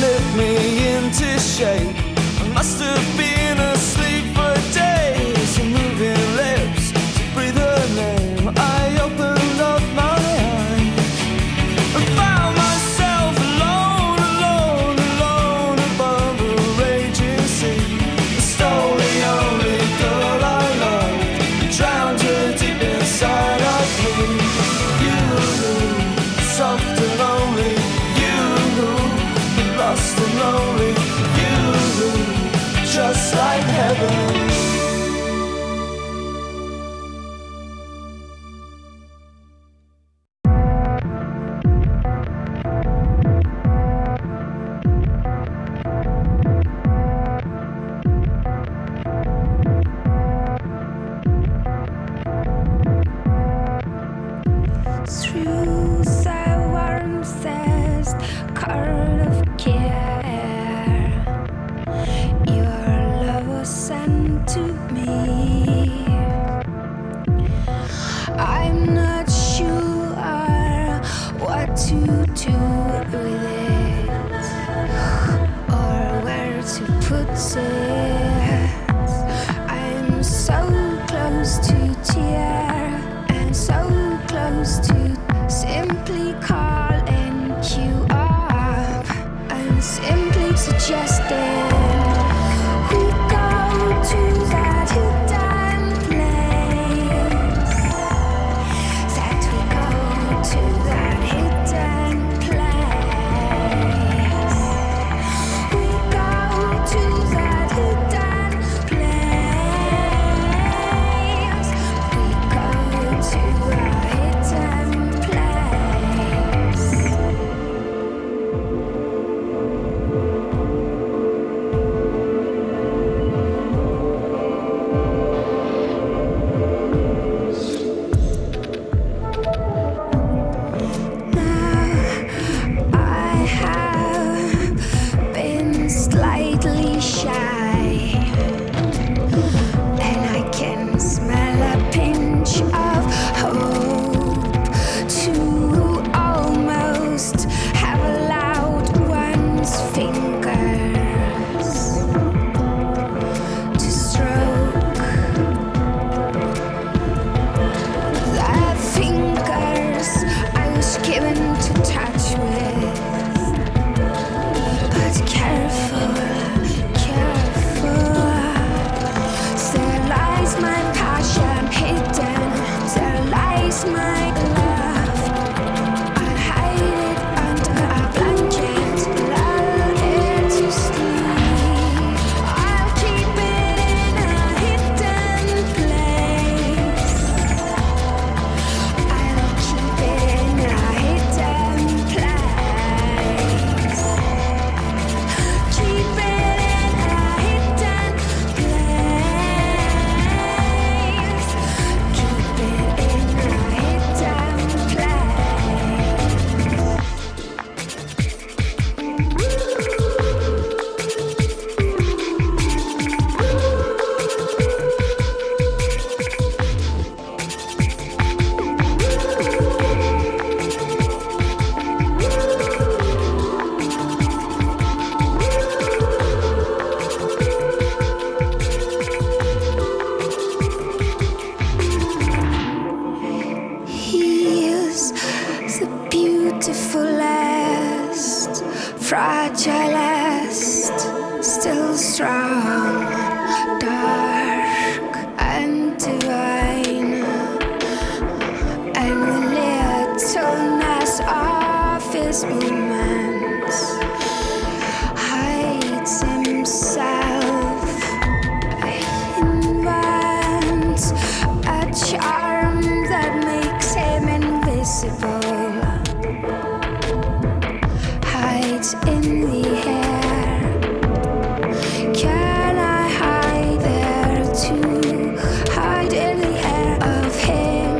flipped me into shape. I must have been asleep for days. Your moving lips to breathe her name. I opened up my eyes and found myself alone, alone, alone above a raging sea. I stole the only girl I loved, drowned her deep inside of me. You, soft and lonely, you, lost and lonely, you, just like heaven. Through the warmest curl of care, your love was sent to me. I'm not sure what to do with it or where to put it. I'm so close to tear and so close to simply calling you up. I'm simply suggesting we go to that hidden place. That we go to that hidden place. We go to that hidden place. We go to a hidden place. Now I have been slightly shy, and I can smell a pinch of hope to almost have allowed one's fingers to stroke the fingers I was given to touch with. But careful, careful. There lies my passion hidden. There lies my love. I'll hide it under a blanket, lull it to sleep. I'll keep it in a hidden place. I'll keep it in a hidden place. Keep it in a hidden place. Keep it in a hidden He is the beautifulest, fragilest, still strong, dark and divine, and the littleness of his movements hides himself, invents a charm that makes him invisible, hides in the air. Can I hide there too? Hide in the air of him.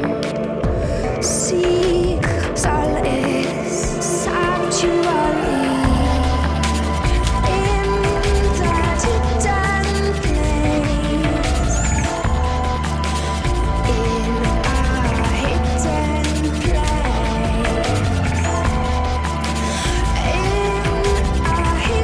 Seek solace, sanctuary in that hidden place. In a hidden place. In a hidden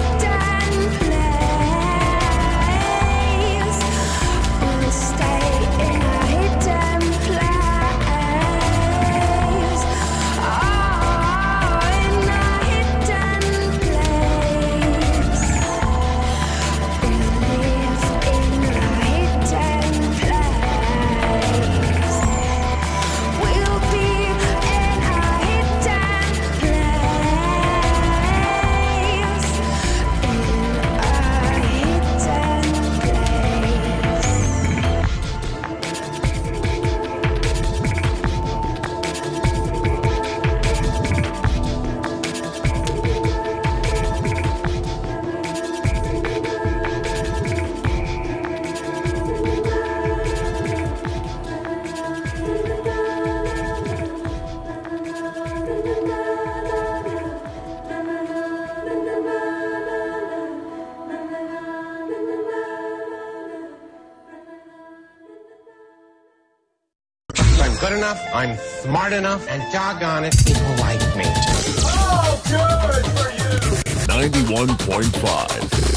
good enough, I'm smart enough, and doggone it, people like me. Oh, good for you! 91.5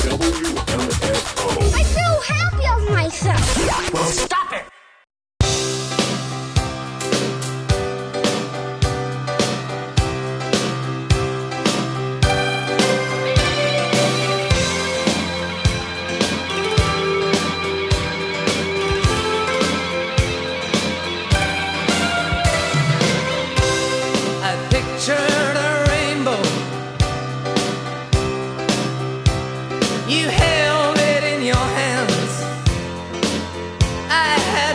WMFO. I feel happy of myself. Well, stop it! I pictured a rainbow. You held it in your hands. I had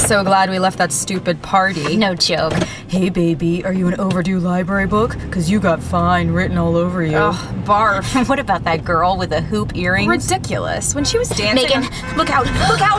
so glad we left that stupid party. No joke. Hey, baby, are you an overdue library book? 'Cause you got fine written all over you. Ugh, barf. What about that girl with the hoop earrings? Ridiculous. When she was dancing... Megan, look out! Look out!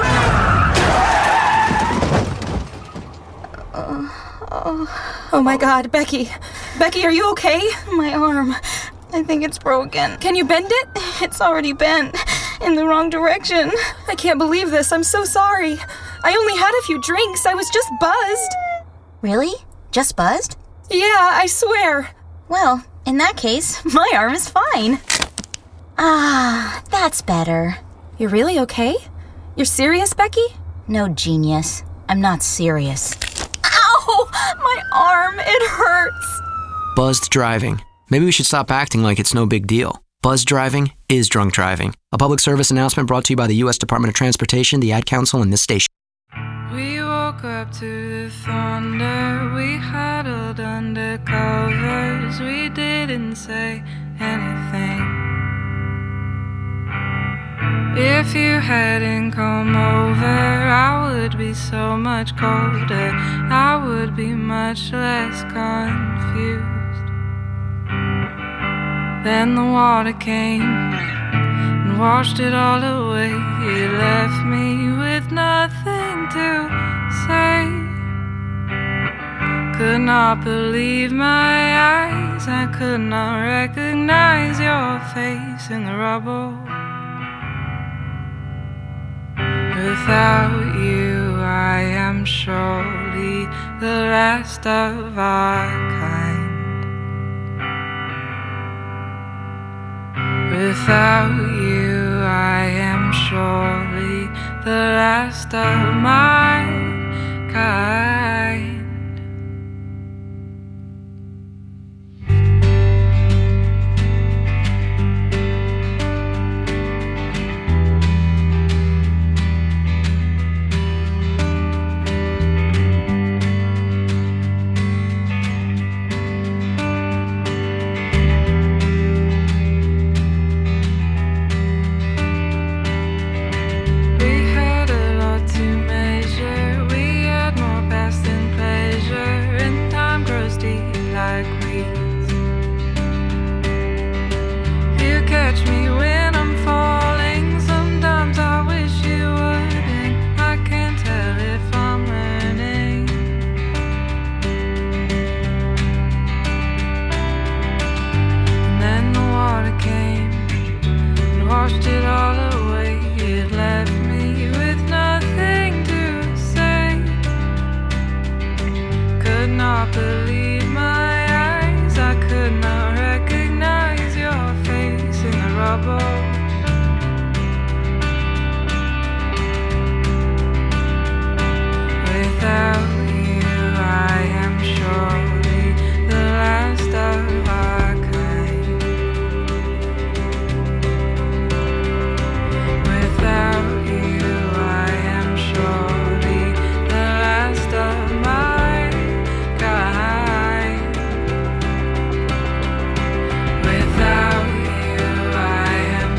Oh my God, Becky. Becky, are you okay? My arm. I think it's broken. Can you bend it? It's already bent. In the wrong direction. I can't believe this. I'm so sorry. I only had a few drinks. I was just buzzed. Really? Just buzzed? Yeah, I swear. Well, in that case, my arm is fine. Ah, that's better. You're really okay? You're serious, Becky? No, genius. I'm not serious. Ow! My arm, it hurts. Buzzed driving. Maybe we should stop acting like it's no big deal. Buzzed driving is drunk driving. A public service announcement brought to you by the U.S. Department of Transportation, the Ad Council, and this station. We woke up to the thunder. We huddled under covers. We didn't say anything. If you hadn't come over, I would be so much colder. I would be much less confused. Then the water came and washed it all away. It left me with nothing to say. Could not believe my eyes. I could not recognize your face in the rubble. Without you, I am surely the last of our kind. Without you, I am surely the last of my kind. Washed it all away. It left me with nothing to say. Could not believe my eyes. I could not recognize your face in the rubble. Without you, I am surely the last of our kind. Without you, I am surely the last of my kind. Without you, I am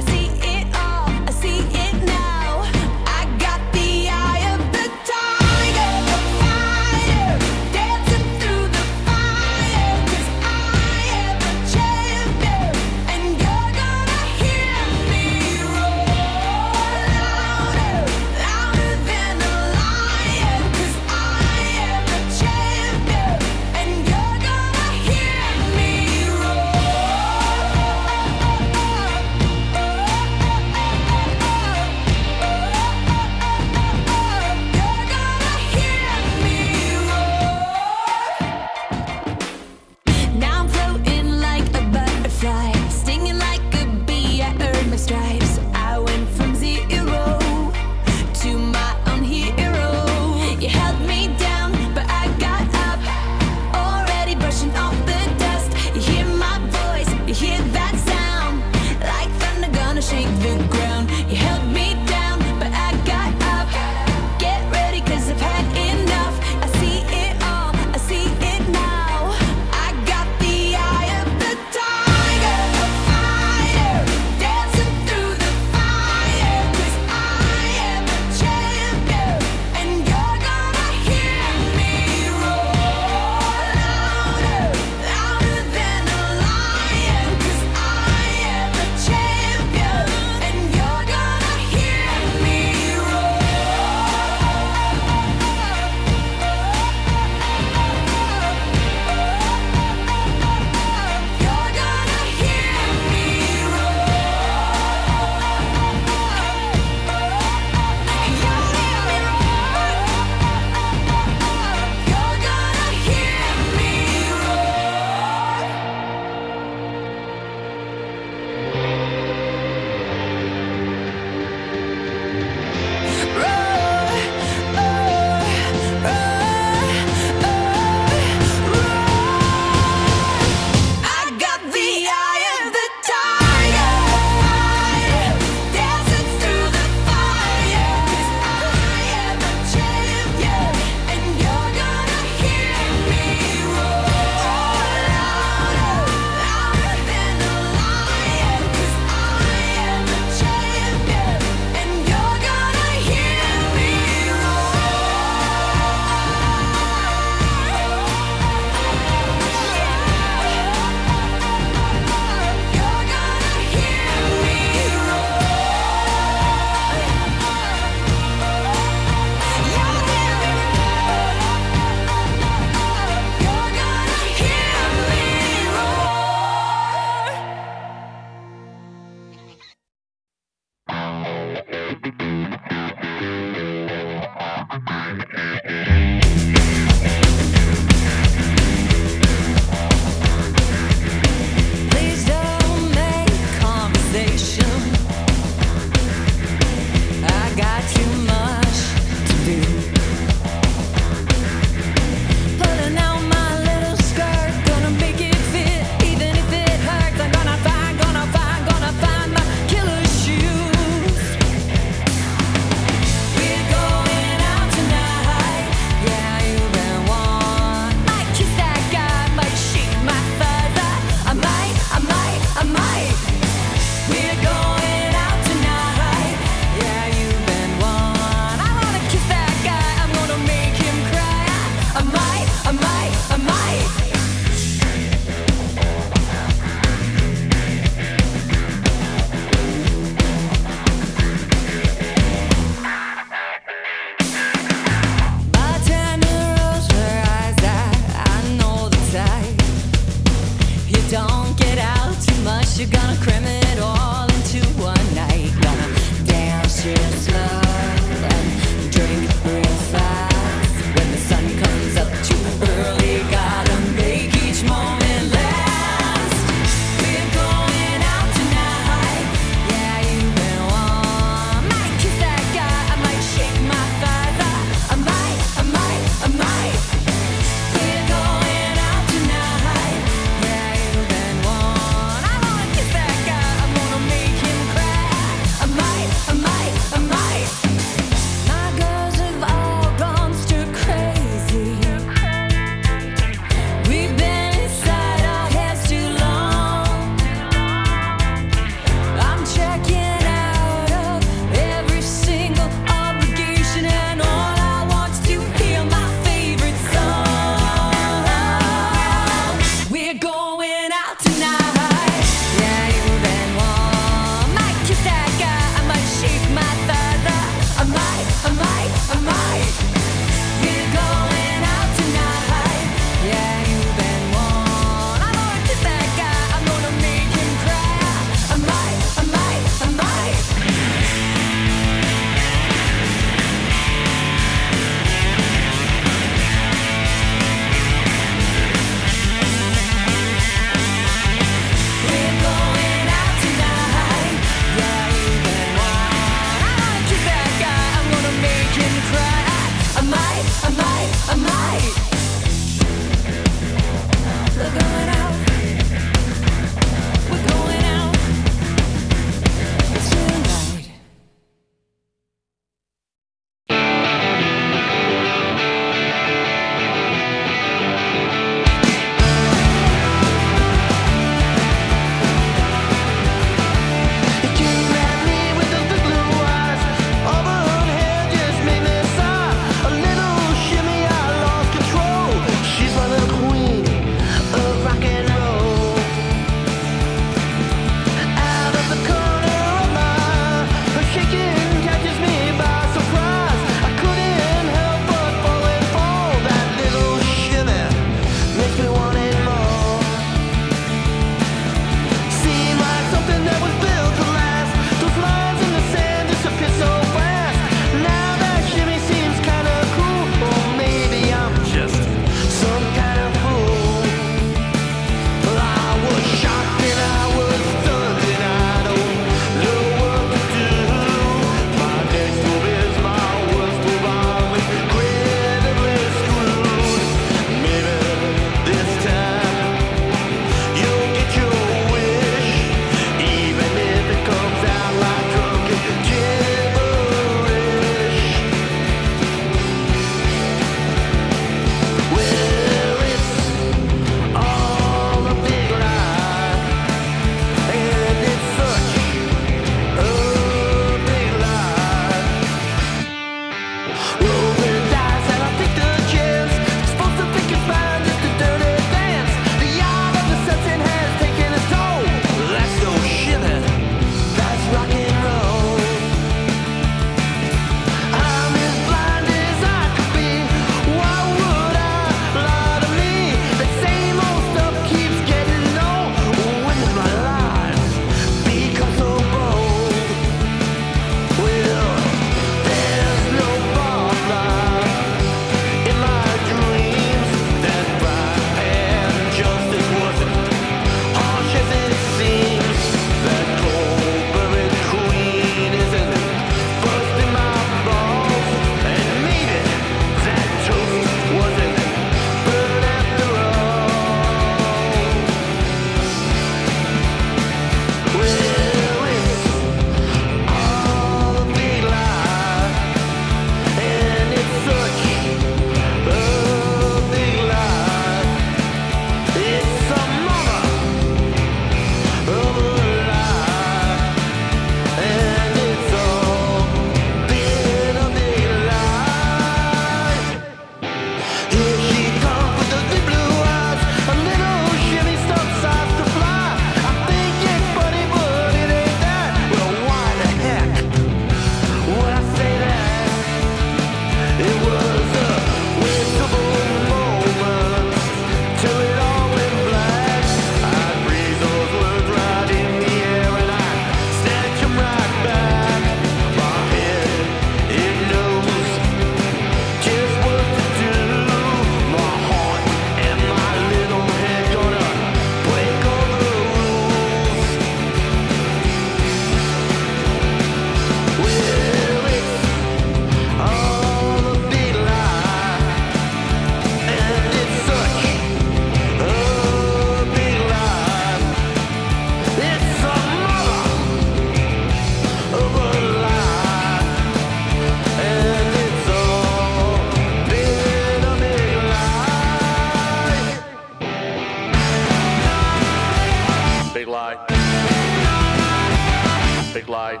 Big lie.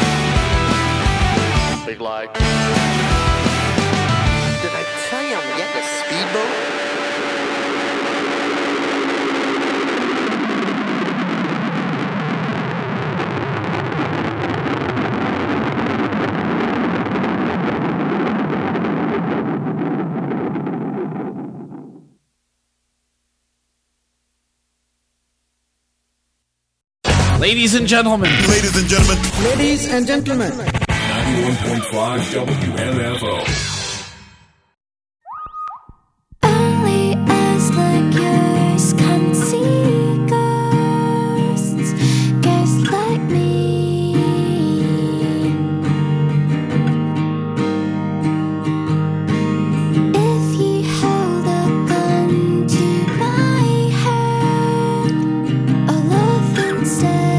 Big lie. Did I tell you I'm getting a speedboat? Ladies and gentlemen. Ladies and gentlemen. Ladies and gentlemen. 91.5 WMFO. Only eyes like yours can see ghosts, ghosts like me. If you hold a gun to my head, I'll love instead.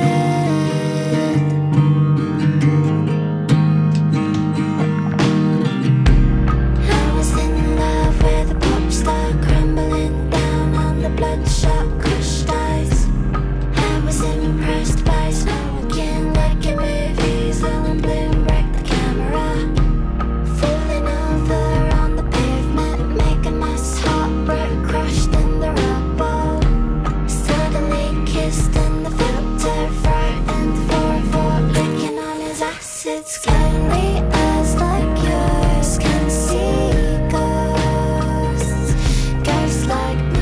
Bloodshot crushed eyes. I was impressed by smoking like in movies. Ellen Bloom wrecked the camera, falling over on the pavement, making my heart broke, crushed in the rubble. Suddenly kissed in the filter, frightened for a thought, licking on his acid. Slowly eyes like yours can see ghosts, ghosts like me.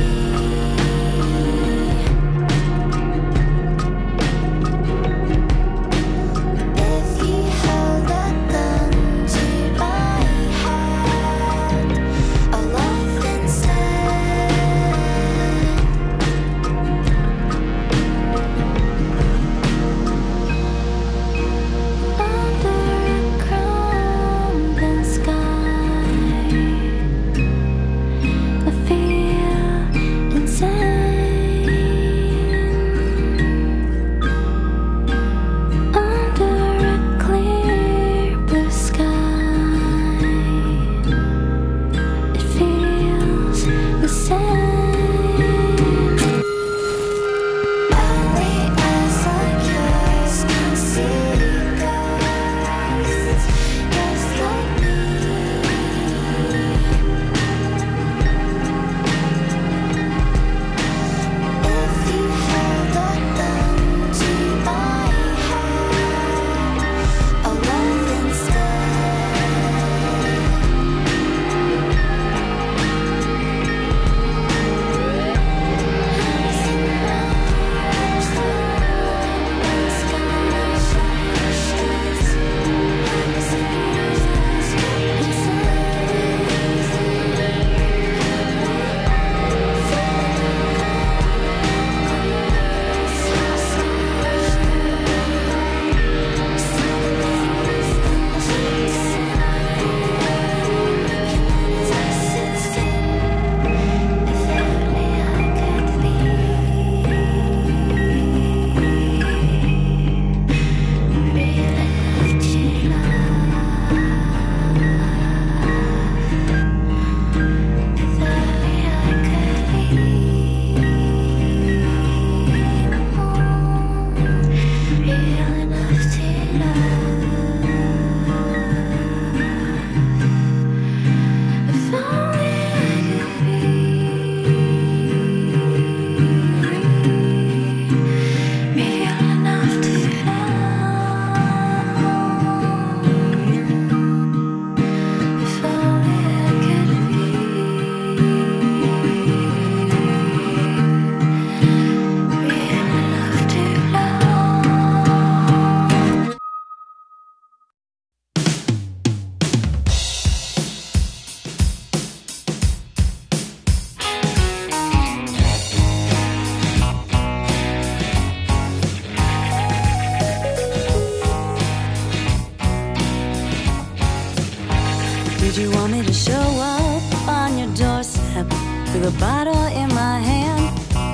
Did you want me to show up on your doorstep with a bottle in my hand,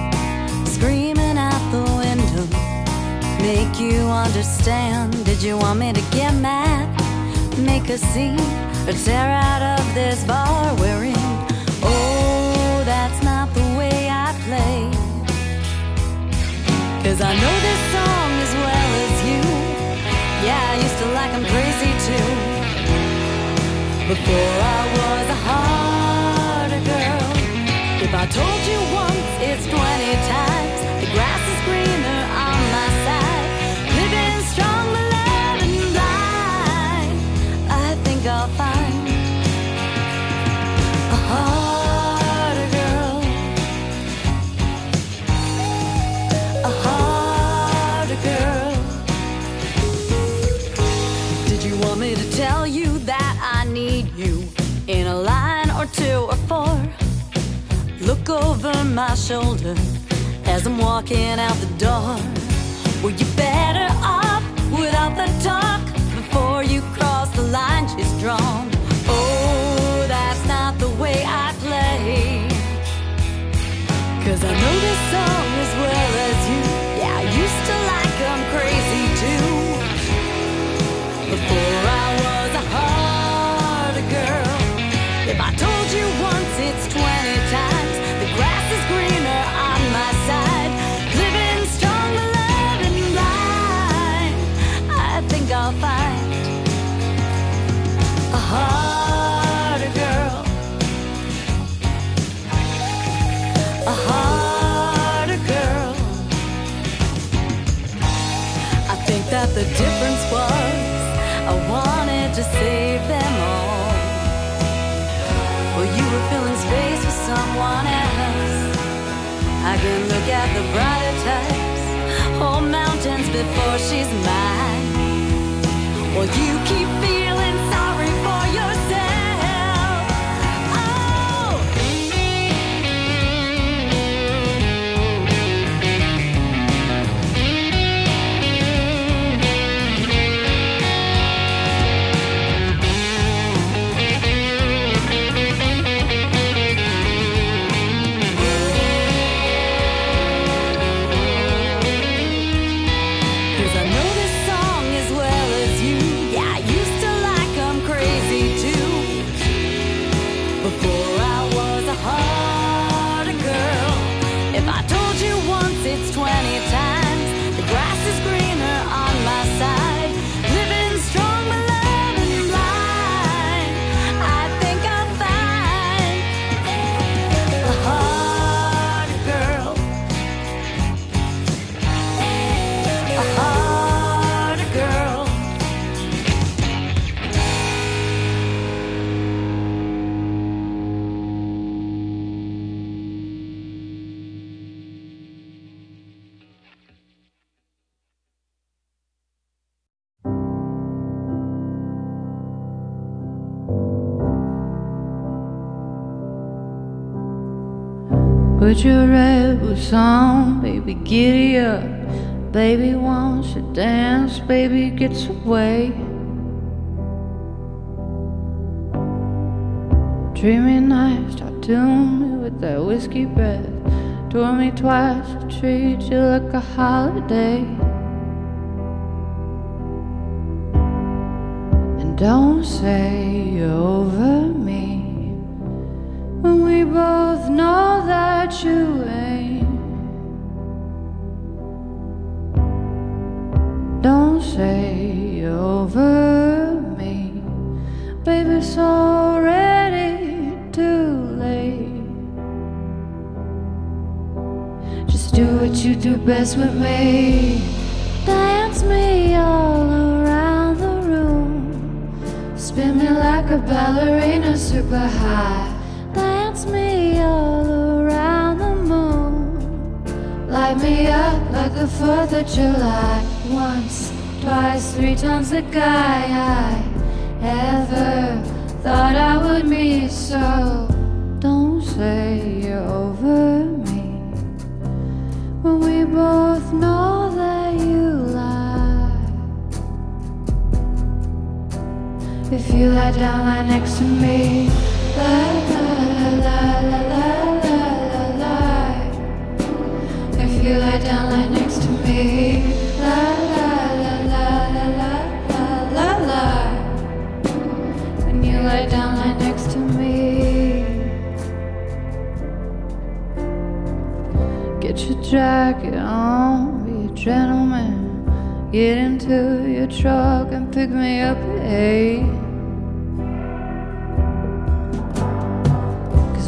screaming out the window, make you understand? Did you want me to get mad, make a scene, or tear out of this bar we're in? Oh, that's not the way I play, 'cause I know this song as well as you. Before I was a harder girl. If I told you once, it's 20 times. The grass is greener on my side. Living strong, but loving blind. I think I'll find a harder girl. A harder girl. Did you want me to tell you that I need you in a line or 2 or 4? Look over my shoulder as I'm walking out the door. Were you better off without the talk before you cross the line she's drawn? Oh, that's not the way I play. 'Cause I know this song as well as you. Yeah, I used to like 'em crazy too. Before I was a harder girl. If I told you once, it's 20 times. The grass is greener on my side. Living strong, but loving blind. I think I'll find a harder girl. A harder girl. I think that the difference was I wanted to save them all. Well, you were filling space with someone else. I can look at the brighter types, whole mountains before she's mine. Well, you keep feeling sorry for yourself. Oh. It's 20 times. The grass is greener on my side. Living strong, but loving blind. I think I'll find a harder girl. A harder girl. Put your red boots on, baby, giddy up. Baby wants to dance, baby gets away. Dreamy nights tattooed me with that whiskey breath. Tore me twice, I treat you like a holiday. And don't say you're over me when we both know that you ain't. Don't say you're over me, baby, it's already too late. Just do what you do best with me. Dance me all around the room. Spin me like a ballerina, super high. Dance me all around the moon. Light me up like the 4th of July. Once, twice, 3 times the guy I ever thought I would meet. So don't say you're over me when we both know that you lie. If you lie down, lie next to me. La la la la la la la la. If you lie down, lie next to me. La la la la la la la la. When you lie down, lie next to me. Get your jacket on, be a gentleman. Get into your truck and pick me up at 8.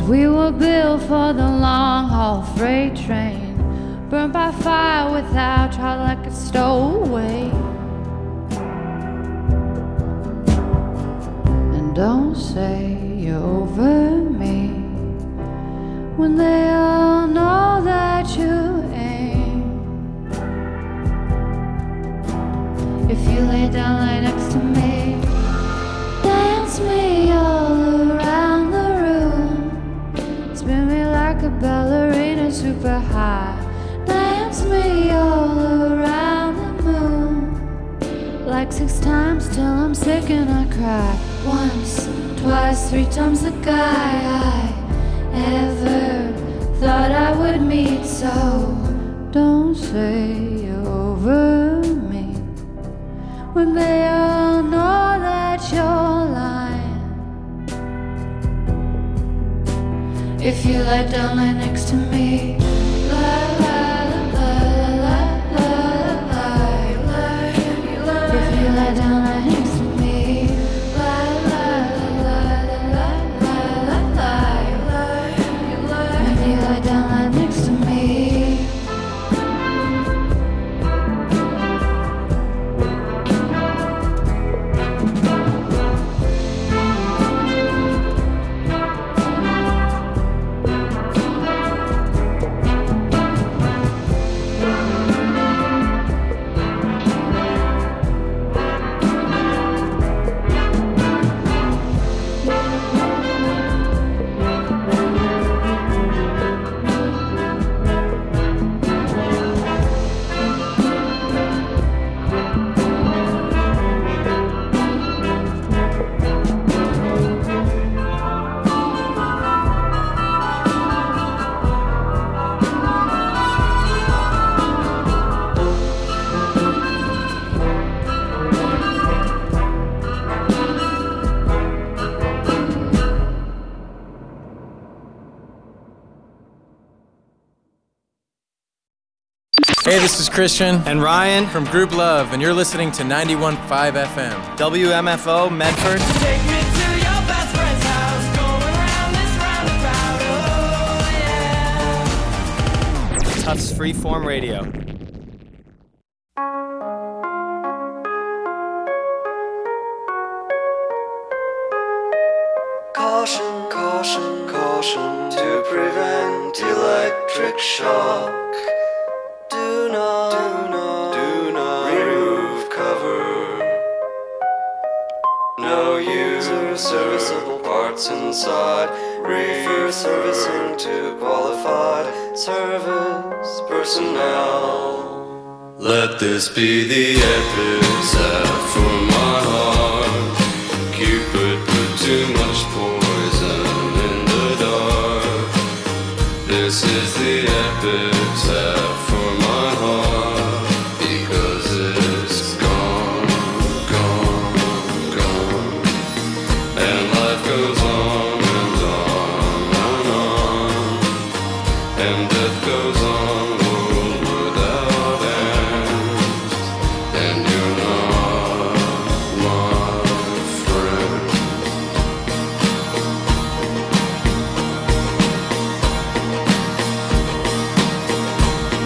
We were built for the long haul freight train, burned by fire without trial like a stowaway. And don't say you're over me when they all know that you ain't. If you lay down right next to me, dance me all around the room, spin me like a ballerina super high, dance me all around the moon, like 6 times till I'm sick and I cry. Once, twice, 3 times the guy I ever thought I would meet. So don't say you're over me when they all know that you're lying. If you lie down right next to me, lie, lie, lie, lie, lie, lie, lie. If you lie down right next to me, lie, lie, lie, lie, lie, lie, lie. When you lie down right next to me. Hey, this is Christian and Ryan from Group Love, and you're listening to 91.5 FM. WMFO, Medford. Take me to your best friend's house, going around this roundabout, oh yeah. Tufts Freeform Radio. Caution, caution, caution, to prevent electric shock. Do not remove cover. No user serviceable parts inside. Refer servicing to qualified service personnel. Let this be the epitaph for my heart. Cupid put too much poison in the dark. This is the epitaph.